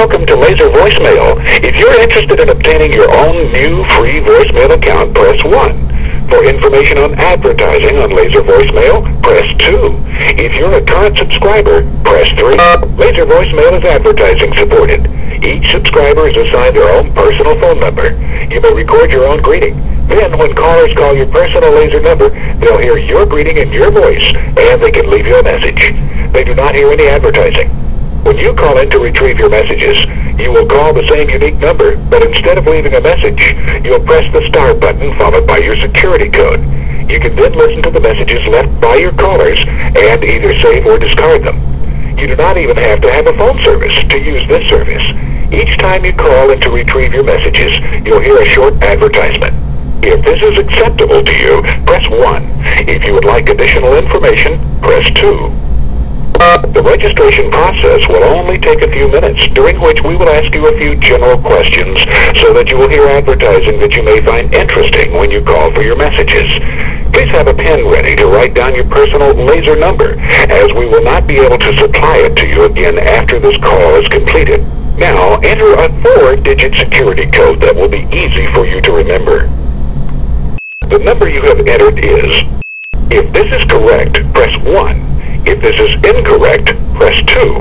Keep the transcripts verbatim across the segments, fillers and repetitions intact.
Welcome to Laser Voicemail. If you're interested in obtaining your own new free voicemail account, press one. For information on advertising on Laser Voicemail, press two. If you're a current subscriber, press three. Laser Voicemail is advertising supported. Each subscriber is assigned their own personal phone number. You may record your own greeting. Then, when callers call your personal Laser number, they'll hear your greeting in your voice, and they can leave you a message. They do not hear any advertising. When you call in to retrieve your messages, you will call the same unique number, but instead of leaving a message, you'll press the star button followed by your security code. You can then listen to the messages left by your callers and either save or discard them. You do not even have to have a phone service to use this service. Each time you call in to retrieve your messages, you'll hear a short advertisement. If this is acceptable to you, press one. If you would like additional information, press two. The registration process will only take a few minutes, during which we will ask you a few general questions so that you will hear advertising that you may find interesting when you call for your messages. Please have a pen ready to write down your personal Laser number, as we will not be able to supply it to you again after this call is completed. Now, enter a four-digit security code that will be easy for you to remember. The number you have entered is, if this is correct, press one. If this is incorrect, press two.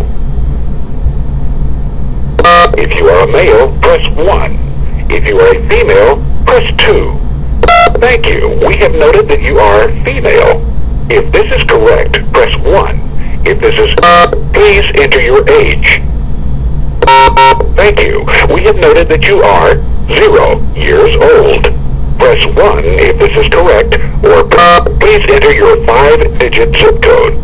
If you are a male, press one. If you are a female, press two. Thank you. We have noted that you are female. If this is correct, press one. If this is, please enter your age. Thank you. We have noted that you are zero years old. Press one if this is correct, or please enter your five-digit zip code.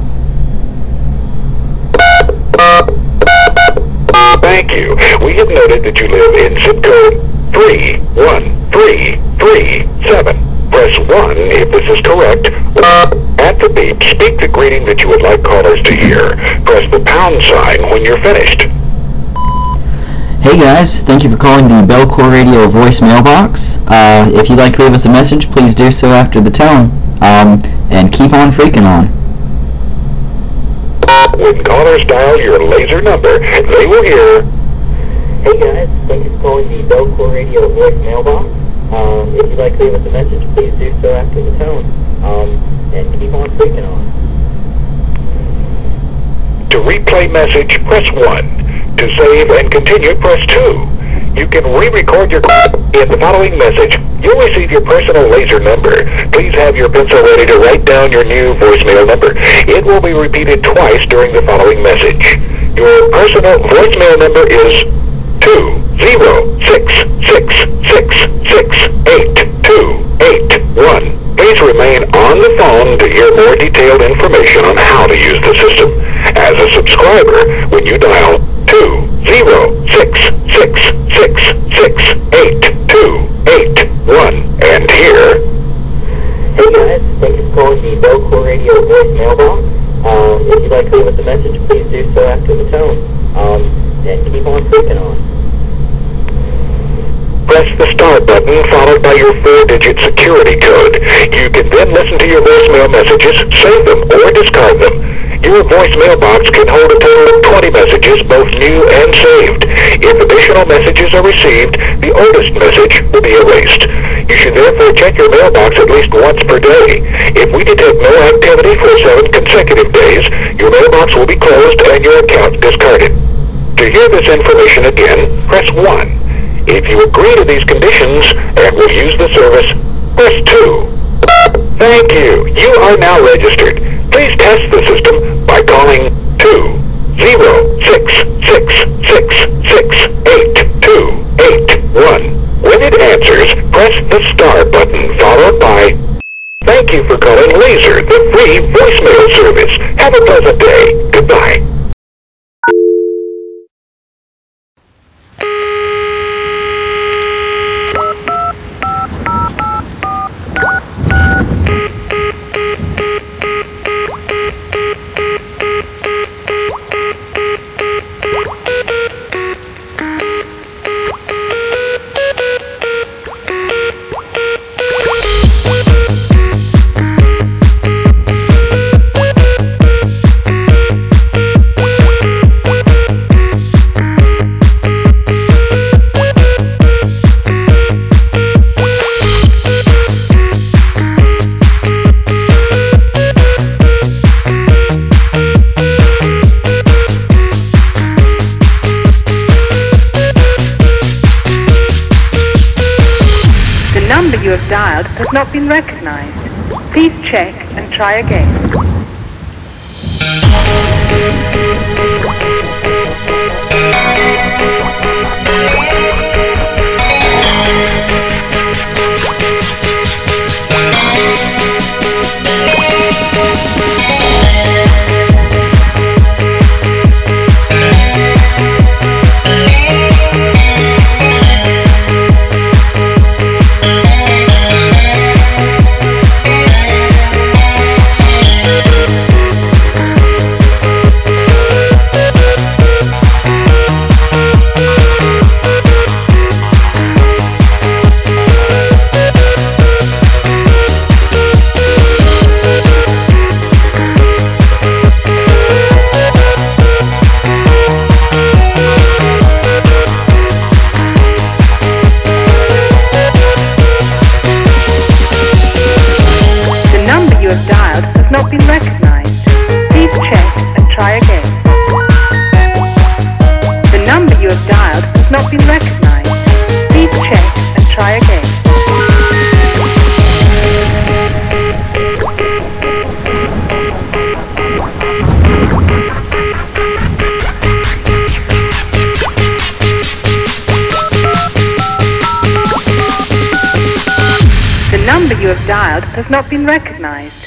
Thank you. We have noted that you live in zip code three one three three seven. Press one if this is correct. At the beep, speak the greeting that you would like callers to hear. Press the pound sign when you're finished. Hey guys, thank you for calling the Bellcore Radio voicemail box. Uh, if you'd like to leave us a message, please do so after the tone. Um, and keep on freaking on. When callers dial your Laser number, they will hear, hey guys, thank you for calling the Bellcore Radio voicemail box. Um, if you'd like to leave us a message, please do so after the tone. Um, and keep on freaking on. To replay message, press one. To save and continue, press two. You can re-record your call. In the following message, you'll receive your personal Laser number. Please have your pencil ready to write down your new voicemail number. It will be repeated twice during the following message. Your personal voicemail number is two zero six six six six eight two eight one. Please remain on the phone to hear more detailed information on how to use the system. As a subscriber, when you dial two zero six six six six eight two eight one and here. Hey guys, thank you for calling the Bellcore Radio voicemail box. Um, if you'd like to leave us a message, please do so after the tone. Um, and keep on freaking on. Press the star button followed by your four-digit security code. You can then listen to your voicemail messages, save them, or discard them. Your voicemail box can hold a total of twenty messages, both new and saved. If additional messages are received, the oldest message will be erased. You should therefore check your mailbox at least once per day. If we detect no activity for seven consecutive days, your mailbox will be closed and your account discarded. To hear this information again, press one. If you agree to these conditions and will use the service, press two. Thank you. You are now registered. Please test the system by calling two zero six six six six eight two eight one. When it answers, press the star button followed by thank you for calling Laser, the free voicemail service. Have a pleasant day. Goodbye. number you have dialed has not been recognized. Please check and try again. You have dialed has not been recognized.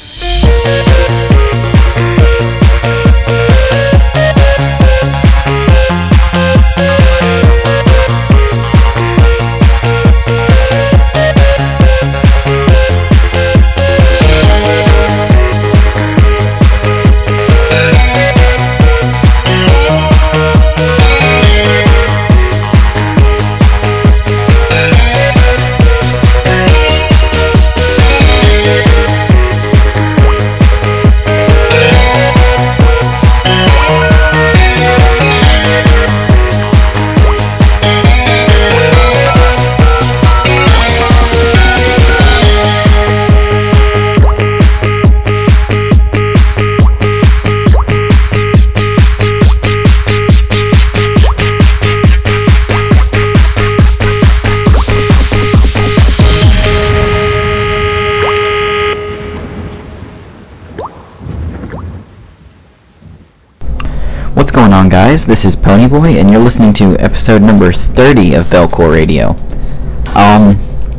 What's going on, guys? This is Ponyboy, and you're listening to episode number thirty of Belcore Radio. Um,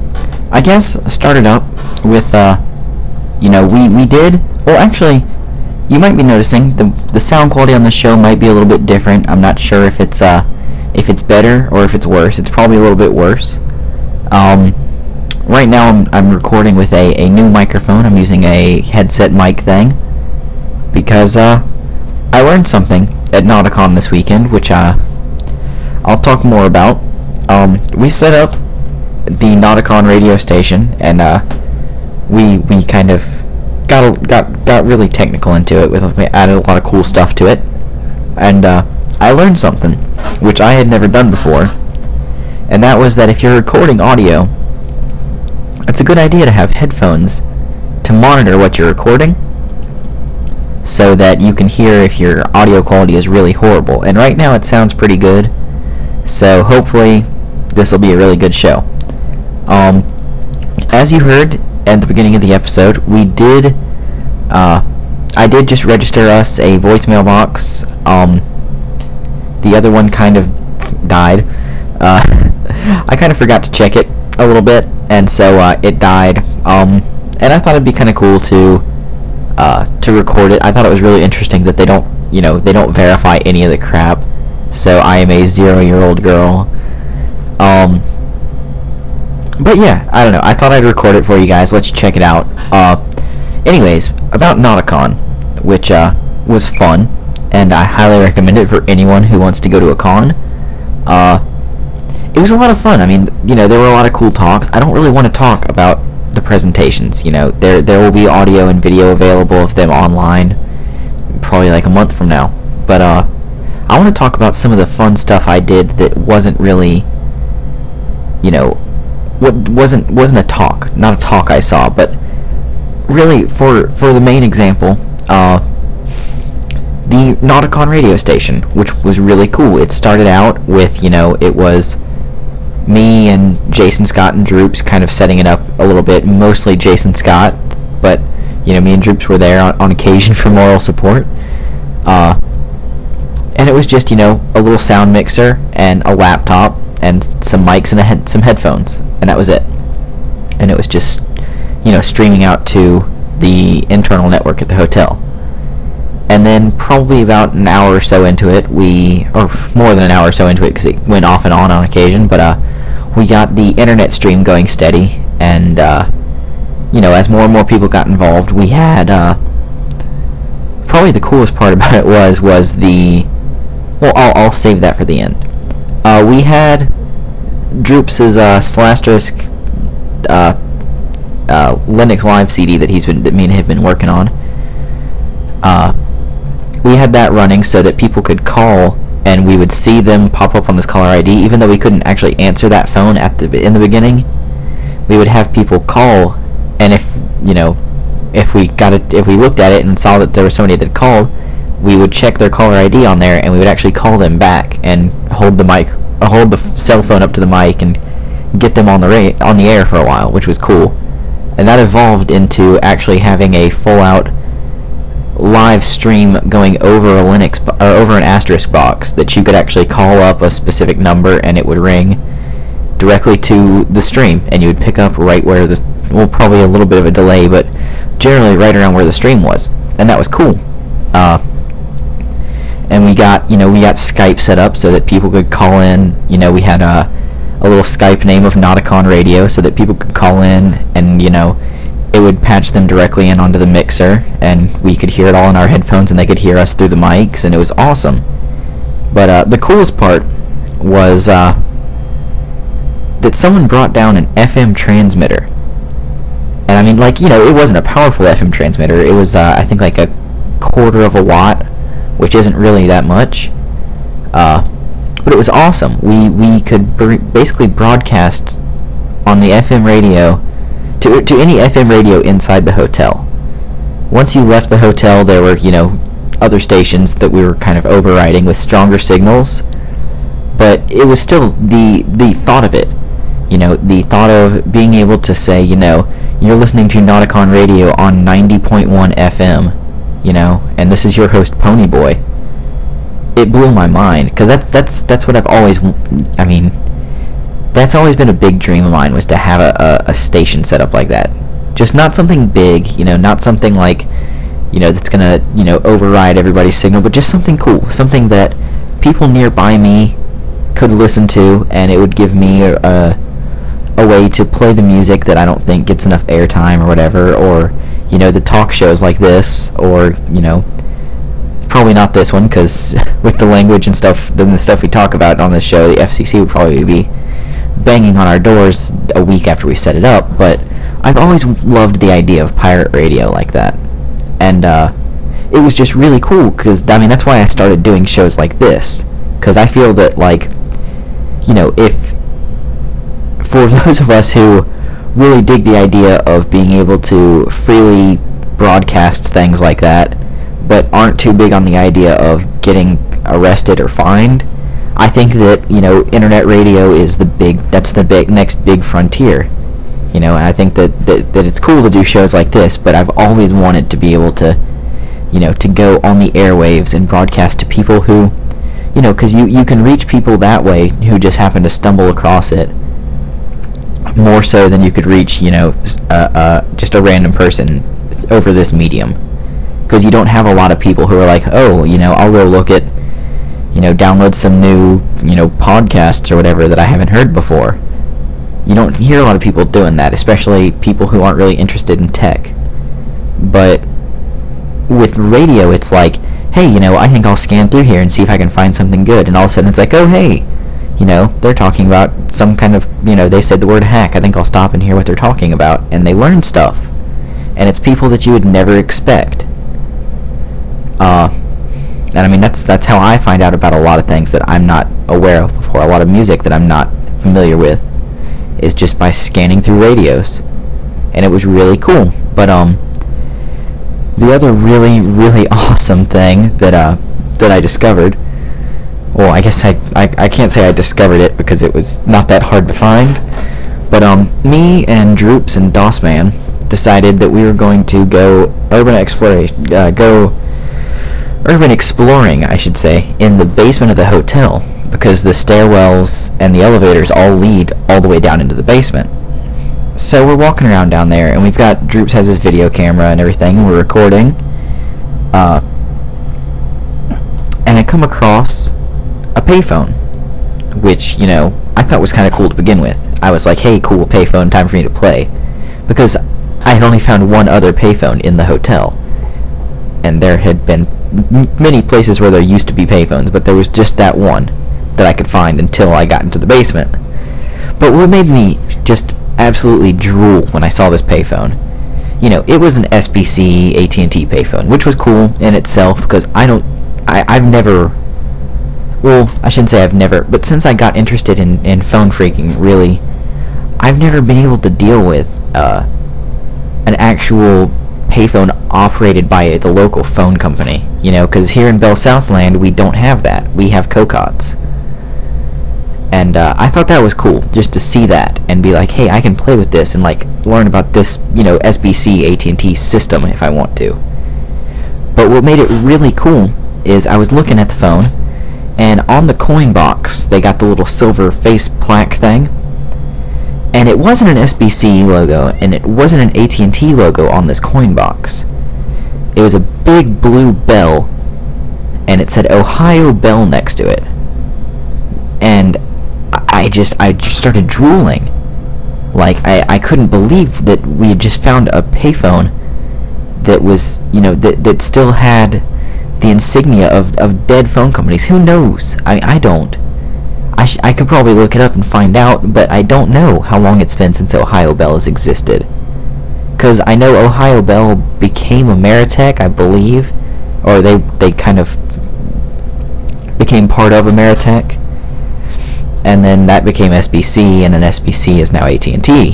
I guess started up with, uh, you know, we, we did, well, actually, you might be noticing the the sound quality on the show might be a little bit different. I'm not sure if it's, uh, if it's better or if it's worse. It's probably a little bit worse. Um, right now I'm, I'm recording with a, a new microphone. I'm using a headset mic thing because, uh, I learned something at Nauticon this weekend, which uh, I'll talk more about. Um, we set up the Nauticon radio station, and uh, we we kind of got got got really technical into it. With we added a lot of cool stuff to it, and uh, I learned something which I had never done before, and that was that if you're recording audio, it's a good idea to have headphones to monitor what you're recording, so that you can hear if your audio quality is really horrible. And right now it sounds pretty good, so hopefully this will be a really good show. Um, as you heard at the beginning of the episode, we did, uh, I did just register us a voicemail box. Um, the other one kind of died. Uh, I kind of forgot to check it a little bit, and so uh, it died. Um, and I thought it'd be kind of cool to Uh, to record it. I thought it was really interesting that they don't, you know, they don't verify any of the crap. So I am a zero-year-old girl. Um, but yeah, I don't know. I thought I'd record it for you guys. Let you check it out. Uh, anyways, about Nauticon, which uh, was fun, and I highly recommend it for anyone who wants to go to a con. Uh, it was a lot of fun. I mean, you know, there were a lot of cool talks. I don't really want to talk about the presentations. You know, there there will be audio and video available of them online probably like a month from now, but uh I want to talk about some of the fun stuff I did that wasn't really, you know, what wasn't wasn't a talk not a talk I saw, but really for for the main example, uh the Nauticon radio station, which was really cool. It started out with, you know, it was me and Jason Scott and Droops kind of setting it up a little bit, mostly Jason Scott, but, you know, me and Droops were there on, on occasion for moral support. Uh, and it was just, you know, a little sound mixer and a laptop and some mics and a head, some headphones, and that was it. And it was just, you know, streaming out to the internal network at the hotel. And then probably about an hour or so into it, we, or more than an hour or so into it, because it went off and on on occasion, but uh, we got the internet stream going steady, and, uh, you know, as more and more people got involved, we had, uh, probably the coolest part about it was, was the, well, I'll, I'll save that for the end. Uh, we had Droops' uh, Slasterisk, uh, uh, Linux Live C D that he's been, that me and him have been working on. Uh, we had that running so that people could call and we would see them pop up on this caller I D, even though we couldn't actually answer that phone at the in the beginning. We would have people call, and if, you know, if we got it, if we looked at it and saw that there was somebody that called, we would check their caller I D on there, and we would actually call them back and hold the mic, or hold the f- cell phone up to the mic and get them on the ra- on the air for a while, which was cool. And that evolved into actually having a full-out live stream going over a Linux bo- or over an Asterisk box that you could actually call up a specific number and it would ring directly to the stream, and you would pick up right where the, well, probably a little bit of a delay, but generally right around where the stream was, and that was cool. Uh, and we got, you know, we got Skype set up so that people could call in. You know, we had a a little Skype name of Nauticon Radio so that people could call in, and, you know, it would patch them directly in onto the mixer, and we could hear it all in our headphones, and they could hear us through the mics, and it was awesome. But uh, the coolest part was uh, that someone brought down an F M transmitter. And I mean, like, you know, it wasn't a powerful F M transmitter. It was, uh, I think, like a quarter of a watt, which isn't really that much. Uh, but it was awesome. We we could br- basically broadcast on the F M radio to to any F M radio inside the hotel. Once you left the hotel, there were, you know, other stations that we were kind of overriding with stronger signals, but it was still the the thought of it. You know, the thought of being able to say, you know, you're listening to Nauticon Radio on ninety point one F M, you know, and this is your host, Ponyboy. It blew my mind, because that's that's that's what I've always, I mean, that's always been a big dream of mine, was to have a, a, a station set up like that. Just not something big, you know, not something like, you know, that's gonna, you know, override everybody's signal, but just something cool, something that people nearby me could listen to, and it would give me a, a, a way to play the music that I don't think gets enough airtime or whatever, or, you know, the talk shows like this, or, you know, probably not this one, because with the language and stuff, then the stuff we talk about on this show, the F C C would probably be banging on our doors a week after we set it up. But I've always loved the idea of pirate radio like that, and uh, it was just really cool, because, I mean, that's why I started doing shows like this, because I feel that, like, you know, if, for those of us who really dig the idea of being able to freely broadcast things like that, but aren't too big on the idea of getting arrested or fined, I think that, you know, internet radio is the big, that's the big, next big frontier. You know, and I think that, that, that it's cool to do shows like this, but I've always wanted to be able to, you know, to go on the airwaves and broadcast to people who, you know, because you, you can reach people that way who just happen to stumble across it, more so than you could reach, you know, uh, uh, just a random person over this medium. Because you don't have a lot of people who are like, oh, you know, I'll go look at, you know, download some new, you know, podcasts or whatever that I haven't heard before. You don't hear a lot of people doing that, especially people who aren't really interested in tech. But with radio, it's like, hey, you know, I think I'll scan through here and see if I can find something good. And all of a sudden it's like, oh, hey, you know, they're talking about some kind of, you know, they said the word hack. I think I'll stop and hear what they're talking about. And they learn stuff. And it's people that you would never expect. Uh, and I mean, that's that's how I find out about a lot of things that I'm not aware of before. A lot of music that I'm not familiar with is just by scanning through radios. And it was really cool. But um, the other really, really awesome thing that uh, that I discovered well, I guess I, I, I can't say I discovered it because it was not that hard to find. But um, me and Droops and Dossman decided that we were going to go urban exploration, uh, go urban exploring, I should say, in the basement of the hotel, because the stairwells and the elevators all lead all the way down into the basement. So we're walking around down there, and we've got, Droops has his video camera and everything, and we're recording. Uh, and I come across a payphone, which, you know, I thought was kind of cool to begin with. I was like, hey, cool, payphone, time for me to play. Because I had only found one other payphone in the hotel. And there had been m- many places where there used to be payphones, but there was just that one that I could find until I got into the basement. But what made me just absolutely drool when I saw this payphone, you know, it was an S B C A T and T payphone, which was cool in itself, because I don't, I, I've never, well, I shouldn't say I've never, but since I got interested in, in phone freaking, really, I've never been able to deal with uh, an actual payphone operated by the local phone company, you know, because here in Bell Southland, we don't have that. We have Cocots. And uh, I thought that was cool, just to see that, and be like, hey, I can play with this, and, like, learn about this, you know, S B C A T and T system if I want to. But what made it really cool is I was looking at the phone, and on the coin box, they got the little silver face plaque thing, and it wasn't an S B C logo, and it wasn't an A T and T logo on this coin box. It was a big blue bell, and it said Ohio Bell next to it. And I just, I just started drooling. Like, I, I couldn't believe that we had just found a payphone that was, you know, that, that still had the insignia of, of dead phone companies. Who knows? I, I don't. I, sh- I could probably look it up and find out, but I don't know how long it's been since Ohio Bell has existed. Because I know Ohio Bell became Ameritech, I believe, or they, they kind of became part of Ameritech, and then that became S B C, and then S B C is now A T and T.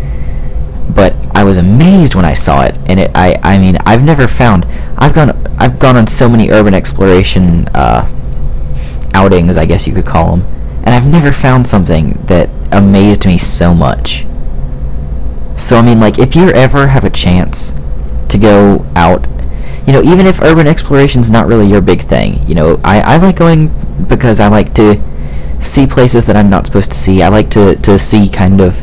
But I was amazed when I saw it, and it, I, I mean, I've never found, I've gone, I've gone on so many urban exploration uh, outings, I guess you could call them, and I've never found something that amazed me so much. So, I mean, like, if you ever have a chance to go out, you know, even if urban exploration's not really your big thing, you know, I, I like going because I like to see places that I'm not supposed to see. I like to, to see kind of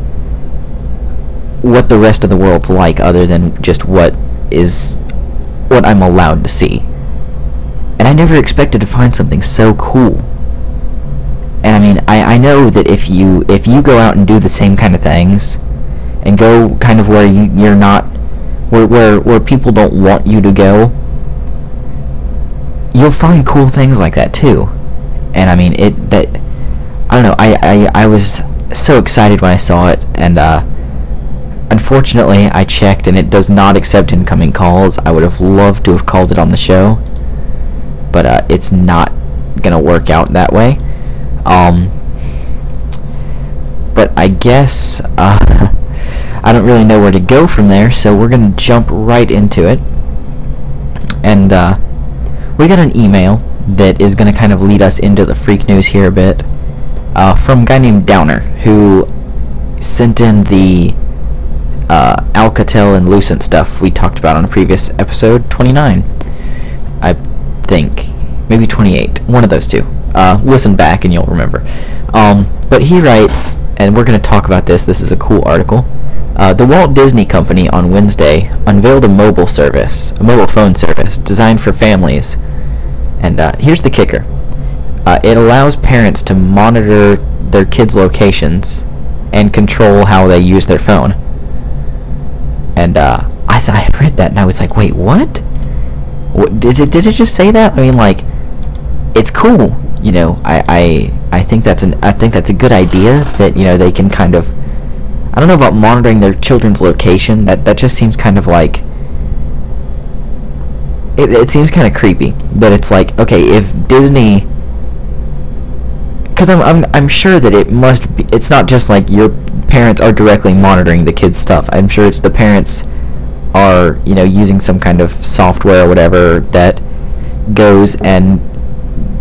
what the rest of the world's like, other than just what is, what I'm allowed to see. And I never expected to find something so cool. And I mean, I, I know that if you if you go out and do the same kind of things, and go kind of where you, you're not, where, where where people don't want you to go, you'll find cool things like that too. And I mean, it, that, I don't know, I, I, I was so excited when I saw it, and uh, unfortunately I checked and it does not accept incoming calls. I would have loved to have called it on the show, but uh, it's not gonna work out that way. Um, but I guess, uh, I don't really know where to go from there, so we're gonna jump right into it. And uh, we got an email that is gonna kind of lead us into the freak news here a bit, uh, from a guy named Downer, who sent in the uh, Alcatel and Lucent stuff we talked about on a previous episode, twenty-nine, I think, maybe twenty-eight, one of those two. Uh, listen back and you'll remember. Um, but he writes, and we're going to talk about this, this is a cool article. Uh, the Walt Disney Company on Wednesday unveiled a mobile service, a mobile phone service, designed for families. And uh, here's the kicker. Uh, it allows parents to monitor their kids' locations and control how they use their phone. And uh, I th- I read that and I was like, wait, what? What did it, did it just say that? I mean, like, it's cool. You know, I, I I think that's an I think that's a good idea, that, you know, they can kind of, I don't know about monitoring their children's location. That that just seems kind of like, it, it seems kind of creepy that it's like, okay, if Disney, because I'm, I'm I'm sure that it must be, it's not just like your parents are directly monitoring the kids' stuff. I'm sure it's the parents are, you know, using some kind of software or whatever that goes and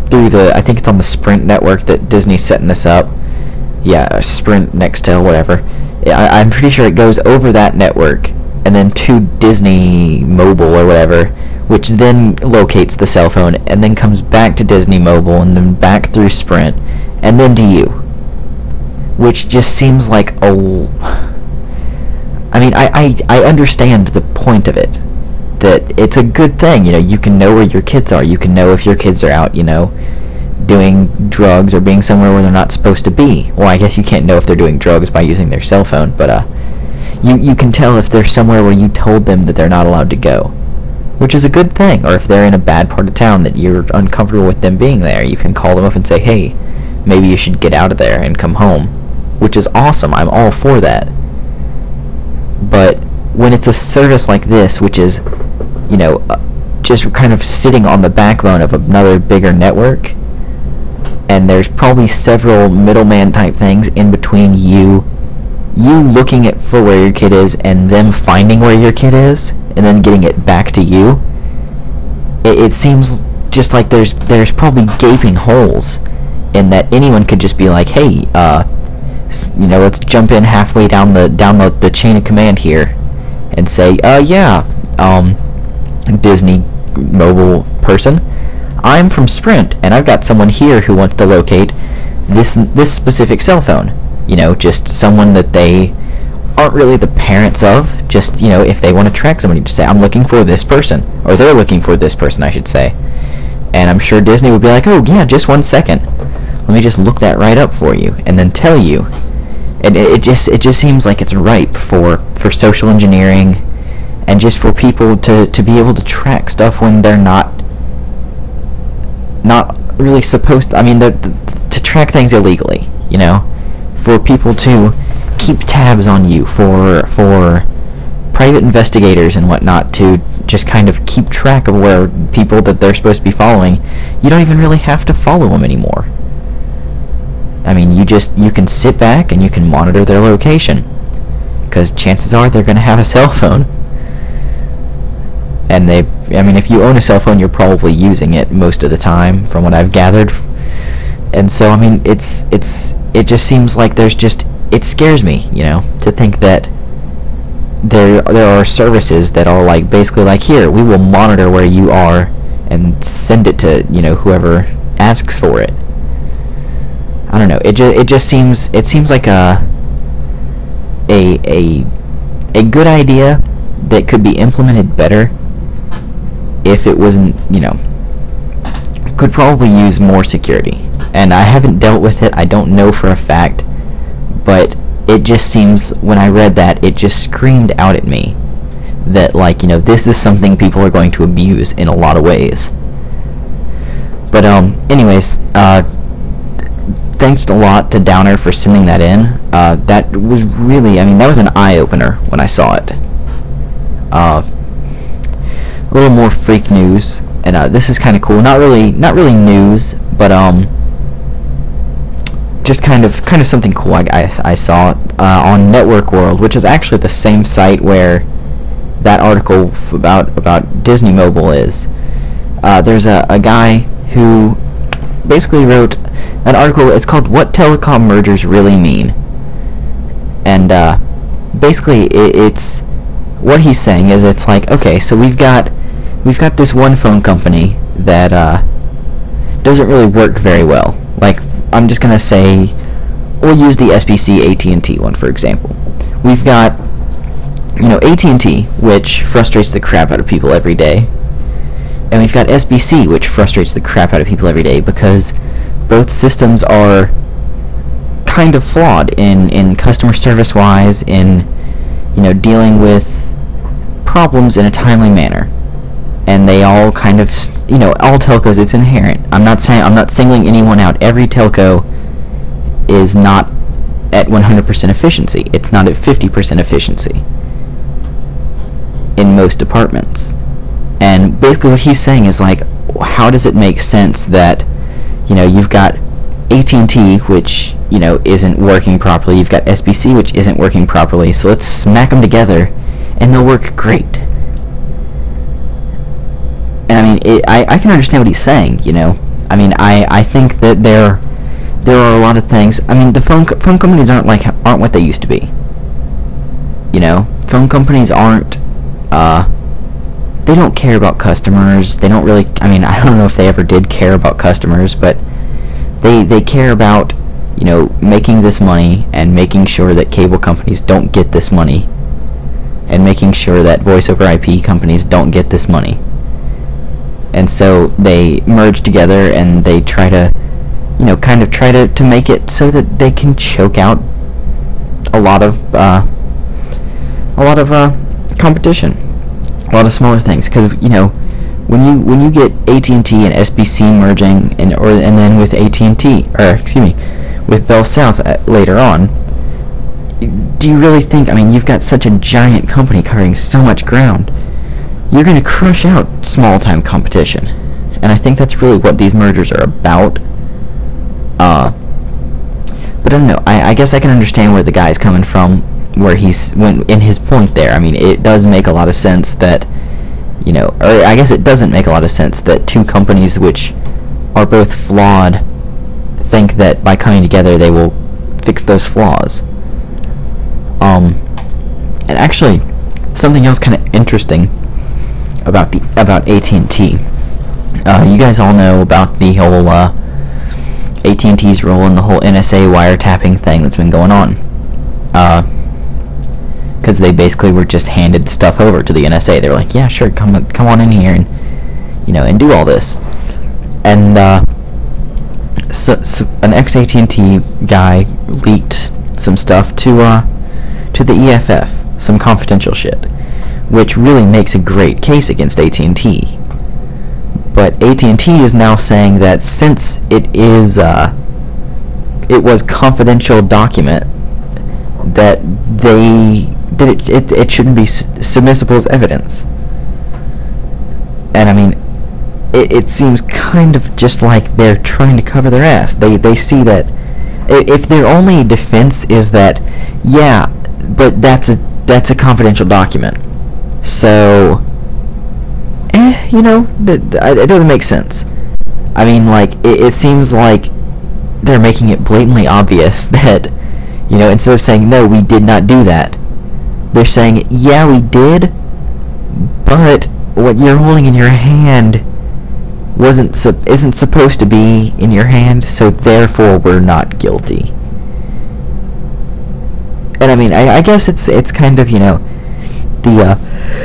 through the, I think it's on the Sprint network that Disney's setting this up. Yeah, Sprint, Nextel, whatever. I, I'm pretty sure it goes over that network and then to Disney Mobile or whatever, which then locates the cell phone and then comes back to Disney Mobile and then back through Sprint and then to you. Which just seems like a... I mean, I, I, I understand the point of it. That it's a good thing, you know, you can know where your kids are. You can know if your kids are out, you know, doing drugs or being somewhere where they're not supposed to be. Well, I guess you can't know if they're doing drugs by using their cell phone, but uh, you, you can tell if they're somewhere where you told them that they're not allowed to go, which is a good thing. Or if they're in a bad part of town that you're uncomfortable with them being there, you can call them up and say, hey, maybe you should get out of there and come home, which is awesome. I'm all for that. But when it's a service like this, which is, you know, uh, just kind of sitting on the backbone of another bigger network, and there's probably several middleman type things in between you you looking at for where your kid is and them finding where your kid is and then getting it back to you, it, it seems just like there's there's probably gaping holes in that. Anyone could just be like, hey, uh you know, let's jump in halfway down the down the, the chain of command here and say, uh yeah, um Disney Mobile person, I'm from Sprint and I've got someone here who wants to locate this this specific cell phone. You know, just someone that they aren't really the parents of. Just, you know, if they want to track somebody, just say, I'm looking for this person, or they're looking for this person, I should say. And I'm sure Disney would be like, oh yeah, just one second, let me just look that right up for you and then tell you. And it, it just it just seems like it's ripe for for social engineering and just for people to to be able to track stuff when they're not not really supposed to. I mean, to track things illegally, you know, for people to keep tabs on you, for for private investigators and whatnot to just kind of keep track of where people that they're supposed to be following. You don't even really have to follow them anymore. I mean, you just you can sit back and you can monitor their location, because chances are they're going to have a cell phone. And they, I mean, if you own a cell phone, you're probably using it most of the time, from what I've gathered. And so, I mean, it's, it's, it just seems like there's just, it scares me, you know, to think that there, there are services that are like, basically like, here, we will monitor where you are and send it to, you know, whoever asks for it. I don't know, it just, it just seems, it seems like a, a, a, a good idea that could be implemented better if it wasn't, you know, could probably use more security. And I haven't dealt with it, I don't know for a fact, but it just seems, when I read that, it just screamed out at me that, like, you know, this is something people are going to abuse in a lot of ways. But, um, anyways, uh, thanks a lot to Downer for sending that in. Uh, that was really, I mean, that was an eye-opener when I saw it. Uh, a little more freak news, and uh, this is kind of cool. Not really, not really news, but um, just kind of, kind of something cool I, I, I saw uh, on Network World, which is actually the same site where that article f- about about Disney Mobile is. Uh, there's a, a guy who basically wrote an article. It's called "What Telecom Mergers Really Mean," and uh, basically it, it's. What he's saying is, it's like, okay, so we've got we've got this one phone company that uh, doesn't really work very well. Like, I'm just gonna say, we'll use the S B C A T and T one for example. We've got, you know, A T and T, which frustrates the crap out of people every day, and we've got S B C, which frustrates the crap out of people every day, because both systems are kind of flawed in in customer service wise, in, you know, dealing with problems in a timely manner. And they all kind of, you know, all telcos, it's inherent. I'm not saying, I'm not singling anyone out. Every telco is not at one hundred percent efficiency. It's not at fifty percent efficiency in most departments. And basically what he's saying is, like, how does it make sense that, you know, you've got A T and T, which, you know, isn't working properly. You've got S B C, which isn't working properly. So let's smack them together, and they'll work great. And I mean, it, I, I can understand what he's saying, you know. I mean, I, I think that there there are a lot of things. I mean, the phone co- phone companies aren't like aren't what they used to be. You know, phone companies aren't. Uh, they don't care about customers. They don't really. I mean, I don't know if they ever did care about customers, but they they care about, you know, making this money and making sure that cable companies don't get this money, and making sure that voice over I P companies don't get this money. And so they merge together and they try to, you know, kind of try to, to make it so that they can choke out a lot of uh, a lot of uh, competition, a lot of smaller things. Because, you know, when you when you get A T and T and S B C merging, and or and then with A T and T, or excuse me, with Bell South uh, later on, do you really think? I mean, you've got such a giant company covering so much ground. You're going to crush out small-time competition. And I think that's really what these mergers are about. Uh, but I don't know. I, I guess I can understand where the guy's coming from, where he's when in his point there. I mean, it does make a lot of sense that, you know, or I guess it doesn't make a lot of sense that two companies which are both flawed think that by coming together they will fix those flaws. Um, and actually, something else kind of interesting about the about A T and T. Uh, you guys all know about the whole uh, A T and T's role in the whole N S A wiretapping thing that's been going on. Because uh, they basically were just handed stuff over to the N S A. They were like, "Yeah, sure, come come on in here and, you know, and do all this." And uh, so, so an ex-A T and T guy leaked some stuff to uh, to the E F F, some confidential shit, which really makes a great case against A T and T. But A T and T is now saying that since it is, uh, it was confidential document, that they, that it, it, it shouldn't be s- submissible as evidence. And I mean, it, it seems kind of just like they're trying to cover their ass. They, they see that, if their only defense is that, yeah, but that's a, that's a confidential document. So, eh, you know, th- th- it doesn't make sense. I mean, like, it, it seems like they're making it blatantly obvious that, you know, instead of saying, no, we did not do that, they're saying, yeah, we did, but what you're holding in your hand wasn't su- isn't supposed to be in your hand, so therefore we're not guilty. And I mean, I, I guess it's it's kind of, you know, the uh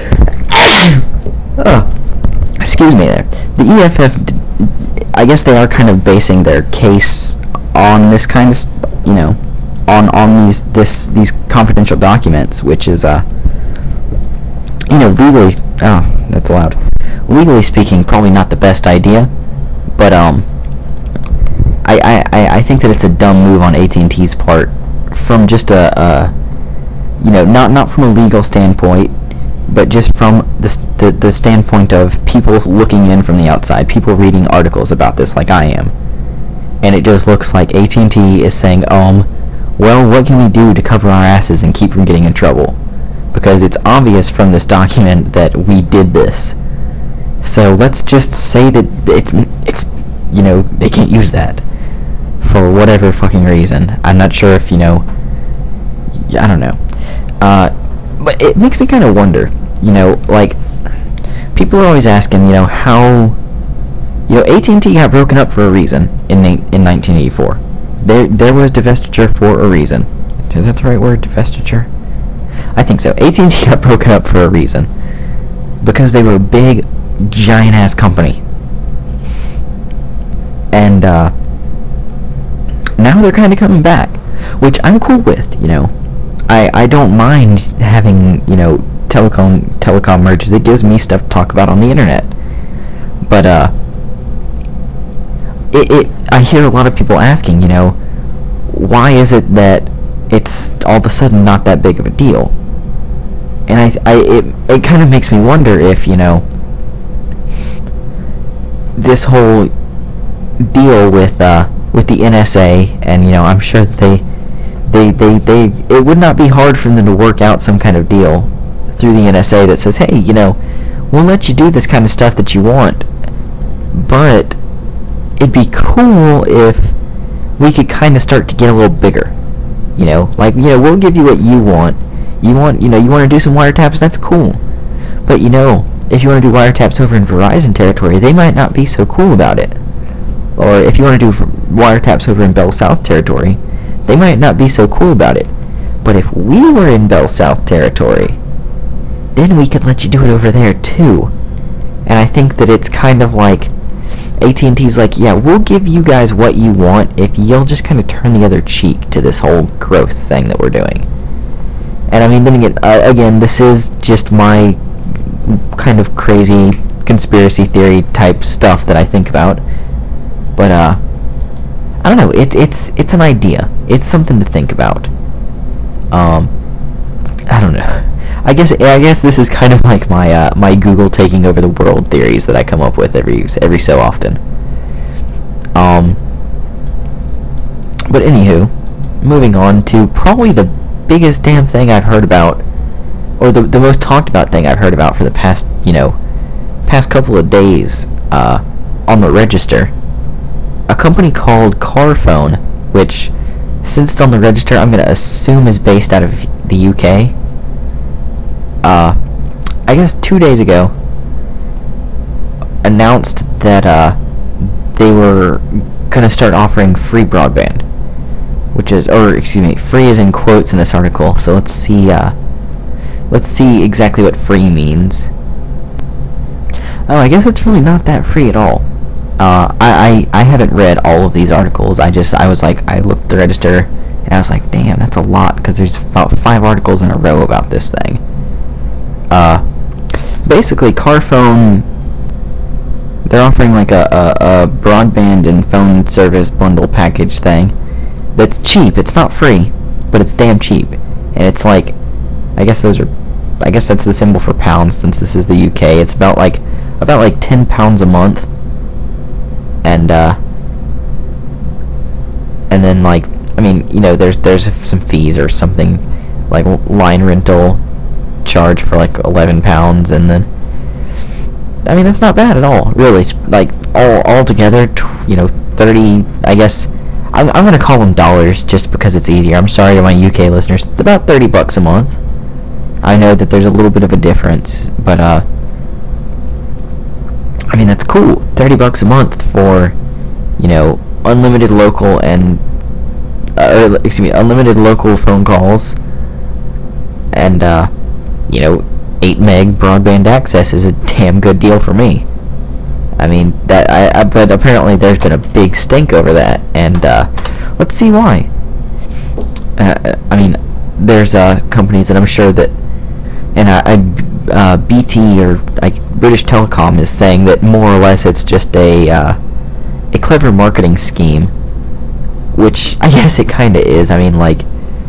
oh, excuse me there. The E F F, I guess they are kind of basing their case on this kind of, st- you know, on on these this these confidential documents, which is uh, you know, legally, oh, that's loud. Legally speaking, probably not the best idea, but um, I I I think that it's a dumb move on A T and T's part, from just a, a you know, not not from a legal standpoint, but just from the, the the standpoint of people looking in from the outside, people reading articles about this like I am, and it just looks like A T and T is saying, um, well, what can we do to cover our asses and keep from getting in trouble? Because it's obvious from this document that we did this. So let's just say that it's it's you know, they can't use that for whatever fucking reason. I'm not sure if, you know, I don't know. Uh, but it makes me kind of wonder, you know, like, people are always asking, you know, how, you know, A T and T got broken up for a reason in in nineteen eighty-four. There there was divestiture for a reason. Is that the right word, divestiture? I think so. A T and T got broken up for a reason. Because they were a big, giant-ass company. And, uh, now they're kind of coming back, which I'm cool with, you know. I, I don't mind having, you know, telecom telecom mergers. It gives me stuff to talk about on the internet. But, uh, it, it I hear a lot of people asking, you know, why is it that it's all of a sudden not that big of a deal? And I, I it, it kind of makes me wonder if, you know, this whole deal with, uh, with the N S A, and, you know, I'm sure that they, they, they, they, it would not be hard for them to work out some kind of deal through the N S A that says, hey, you know, we'll let you do this kind of stuff that you want, but it'd be cool if we could kind of start to get a little bigger. You know, like, you know, we'll give you what you want. You want, you know, you want to do some wiretaps, that's cool. But, you know, if you want to do wiretaps over in Verizon territory, they might not be so cool about it. Or if you want to do wiretaps over in Bell South territory, they might not be so cool about it. But if we were in Bell South territory, then we could let you do it over there too. And I think that it's kind of like A T and T's like, yeah, we'll give you guys what you want if you'll just kind of turn the other cheek to this whole growth thing that we're doing. And I mean, then again, uh, again, this is just my kind of crazy conspiracy theory type stuff that I think about. But uh, I don't know. It, it's it's an idea. It's something to think about. Um, I don't know. I guess I guess this is kind of like my uh, my Google taking over the world theories that I come up with every every so often. Um, but anywho, moving on to probably the biggest damn thing I've heard about, or the the most talked about thing I've heard about for the past you know past couple of days uh, on the register. A company called Carphone, which, since it's on the register, I'm going to assume is based out of the U K. Uh, I guess two days ago, announced that uh, they were going to start offering free broadband, which is, or excuse me, free is in quotes in this article. So let's see, uh, let's see exactly what free means. Oh, I guess it's really not that free at all. Uh, I, I, I haven't read all of these articles. I just, I was like, I looked at the register, and I was like, damn, that's a lot, because there's about five articles in a row about this thing. Uh, basically, Carphone, they're offering like a, a, a broadband and phone service bundle package thing that's cheap. It's not free, but it's damn cheap. And it's like, I guess those are, I guess that's the symbol for pounds, since this is the U K. It's about like, about like ten pounds a month. And, uh, and then, like, I mean, you know, there's, there's some fees or something, like line rental charge for, like, eleven pounds, and then, I mean, that's not bad at all, really. It's, like, all, all together, you know, thirty, I guess, I'm, I'm gonna call them dollars, just because it's easier. I'm sorry to my U K listeners, about thirty bucks a month. I know that there's a little bit of a difference, but, uh, I mean, that's cool. thirty bucks a month for, you know, unlimited local and, uh, or, excuse me, unlimited local phone calls, and, uh, you know, eight meg broadband access is a damn good deal for me. I mean, that, I, I but apparently there's been a big stink over that, and, uh, let's see why. Uh, I mean, there's, uh, companies that I'm sure that, and I, I Uh, B T, or like British Telecom, is saying that more or less it's just a uh, a clever marketing scheme, which I guess it kind of is. I mean, like,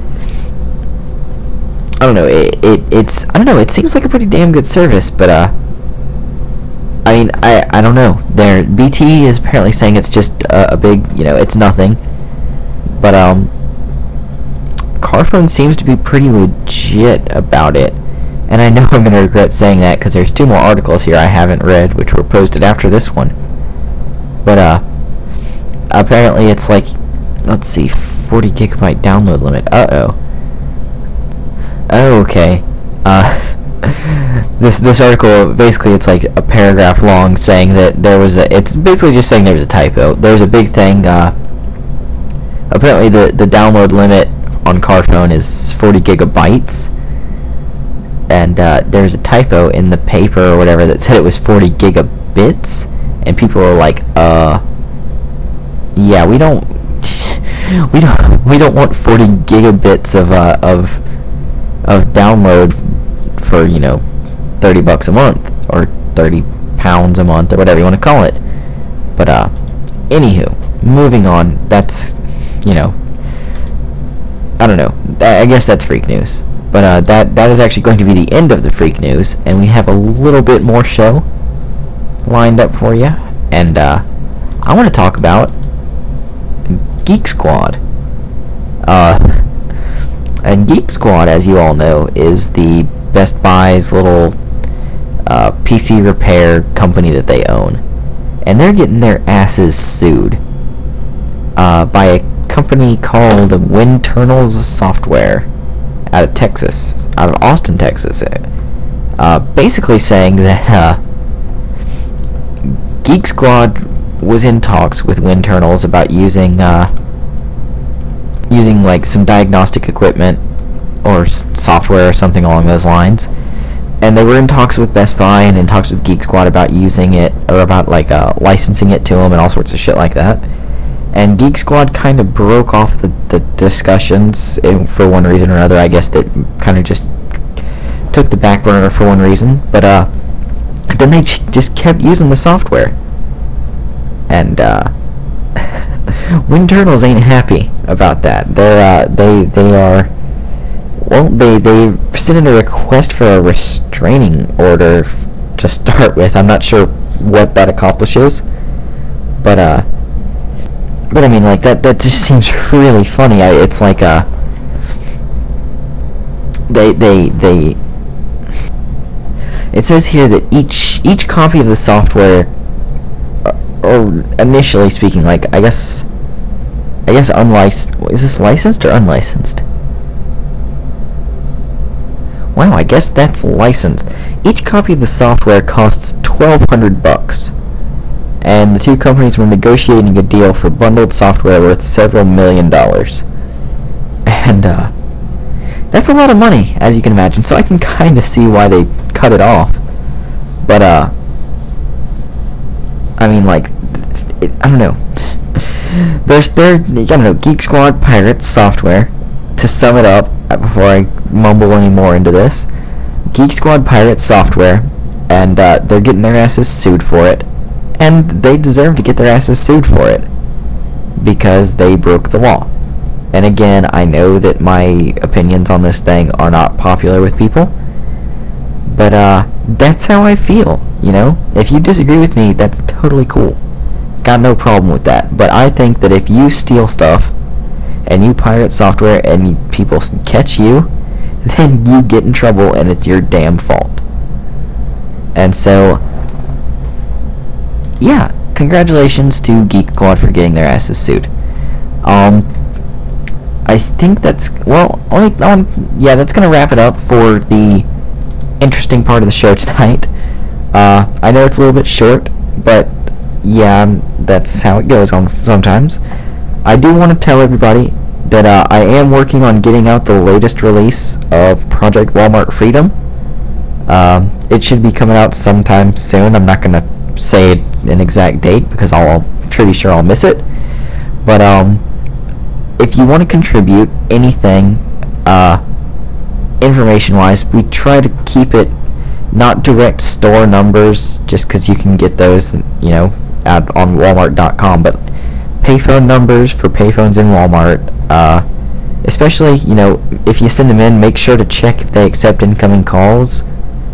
I don't know. It, it it's I don't know. It seems like a pretty damn good service, but uh, I mean, I I don't know. There, B T is apparently saying it's just a, a big, you know, it's nothing, but um, Carphone seems to be pretty legit about it. And I know I'm going to regret saying that, because there's two more articles here I haven't read, which were posted after this one. But, uh, apparently it's like, let's see, forty gigabyte download limit. Uh-oh. Oh, okay. Uh, this this article, basically it's like a paragraph long saying that there was a, it's basically just saying there was a typo. There was a big thing, uh, apparently the, the download limit on Carphone is forty gigabytes. And uh, there's a typo in the paper or whatever that said it was forty gigabits, and people were like, "Uh, yeah, we don't, we don't, we don't want forty gigabits of uh, of of download for, you know, thirty bucks a month or thirty pounds a month or whatever you want to call it." But uh, anywho, moving on. That's, you know, I don't know. I guess that's freak news. But uh, that that is actually going to be the end of the freak news, and we have a little bit more show lined up for you. And uh, I want to talk about Geek Squad. Uh, and Geek Squad, as you all know, is the Best Buy's little uh, P C repair company that they own. And and they're getting their asses sued uh, by a company called Winternals Software out of Texas, out of Austin, Texas. Uh, basically saying that uh, Geek Squad was in talks with Winternals about using uh, using like some diagnostic equipment or s- software or something along those lines, and they were in talks with Best Buy and in talks with Geek Squad about using it or about like uh, licensing it to them and all sorts of shit like that. And Geek Squad kind of broke off the, the discussions in, for one reason or another. I guess that kind of just took the back burner for one reason, but uh, then they ch- just kept using the software, and uh, Winternals ain't happy about that. They're uh, they they are well they they presented a request for a restraining order f- to start with. I'm not sure what that accomplishes, but uh, but I mean like that that just seems really funny. I, it's like uh, they they they. It says here that each each copy of the software, or initially speaking, like I guess, I guess unlicensed. Is this licensed or unlicensed? Wow, I guess that's licensed. Each copy of the software costs twelve hundred bucks, and the two companies were negotiating a deal for bundled software worth several million dollars. And uh, that's a lot of money, as you can imagine. So I can kind of see why they cut it off. But uh, I mean, like, it, I don't know. There's there, I don't know, Geek Squad Pirates software. To sum it up, before I mumble any more into this, Geek Squad Pirates software, and uh, they're getting their asses sued for it, and they deserve to get their asses sued for it because they broke the law. And again, I know that my opinions on this thing are not popular with people, but uh, that's how I feel, you know? If you disagree with me, that's totally cool. Got no problem with that. But I think that if you steal stuff, and you pirate software, and you, people catch you, then you get in trouble, and it's your damn fault. And so, yeah, congratulations to Geek Squad for getting their asses sued. Um... I think that's, well, only, um, yeah, that's going to wrap it up for the interesting part of the show tonight. Uh, I know it's a little bit short, but yeah, that's how it goes on sometimes. I do want to tell everybody that uh, I am working on getting out the latest release of Project Walmart Freedom. Um, it should be coming out sometime soon. I'm not going to say an exact date because I'll, I'm pretty sure I'll miss it. But, um... if you want to contribute anything, uh, information-wise, we try to keep it not direct store numbers, just because you can get those, you know, out on Walmart dot com, but payphone numbers for payphones in Walmart. Uh, especially, you know, if you send them in, make sure to check if they accept incoming calls.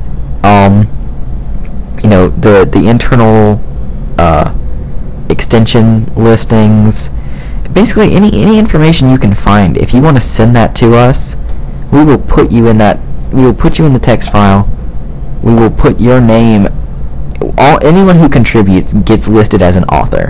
Um, you know, the the internal uh, extension listings. Basically, any any information you can find, if you want to send that to us, we will put you in that. We will put you in the text file. We will put your name. All anyone who contributes gets listed as an author,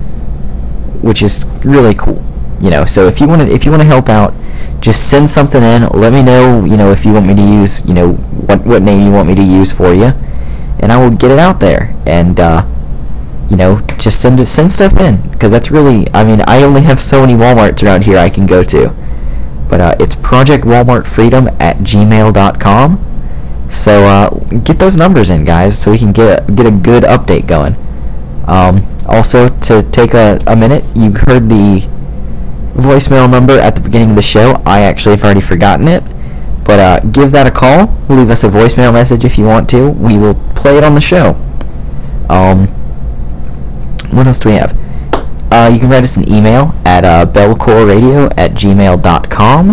which is really cool. You know, so if you want to if you want to help out, just send something in. Let me know. You know, if you want me to use, you know, what what name you want me to use for you, and I will get it out there. And uh, you know, just send it, send stuff in, because that's really, I mean, I only have so many Walmarts around here I can go to, but uh, it's Project Walmart Freedom at gmail dot com, so uh, get those numbers in, guys, so we can get a, get a good update going. Um, also, to take a, a minute, you heard the voicemail number at the beginning of the show. I actually have already forgotten it, but uh, give that a call, leave us a voicemail message if you want to, we will play it on the show. Um... What else do we have? Uh, you can write us an email at uh, bellcoreradio at gmail dot com,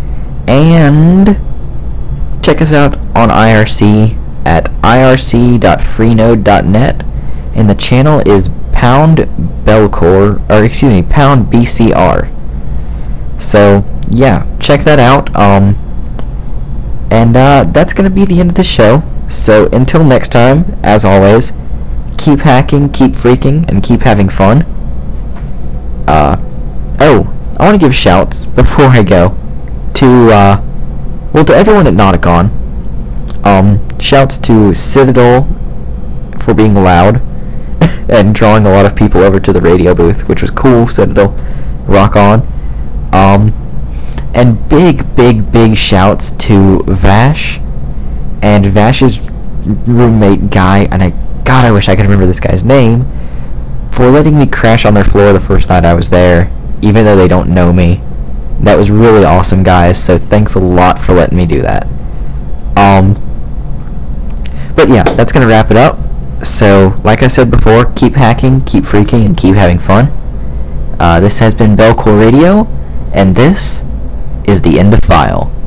and check us out on I R C at I R C dot freenode dot net, and the channel is pound bellcore, or excuse me, pound B C R. So yeah, check that out. Um, and uh, that's gonna be the end of the show. So until next time, as always, keep hacking, keep freaking, and keep having fun. Uh, oh, I want to give shouts before I go to, uh, well, to everyone at Nauticon. Um, shouts to Citadel for being loud and drawing a lot of people over to the radio booth, which was cool. Citadel, rock on. Um, and big, big, big shouts to Vash and Vash's roommate Guy, and I, God, I wish I could remember this guy's name, for letting me crash on their floor the first night I was there, even though they don't know me. That was really awesome, guys, so thanks a lot for letting me do that. Um, but yeah, that's going to wrap it up. So, like I said before, keep hacking, keep freaking, and keep having fun. Uh, this has been Belcore Radio, and this is the end of File.